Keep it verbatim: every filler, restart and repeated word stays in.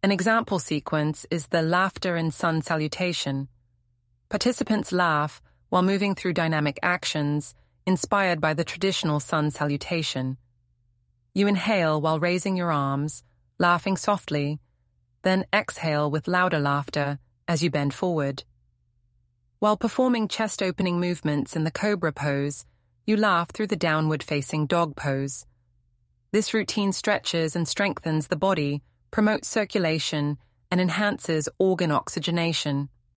An example sequence is the laughter and sun salutation. Participants laugh while moving through dynamic actions inspired by the traditional sun salutation. You inhale while raising your arms, laughing softly, then exhale with louder laughter as you bend forward. While performing chest-opening movements in the cobra pose, you laugh through the downward-facing dog pose. This routine stretches and strengthens the body, promotes circulation, and enhances organ oxygenation.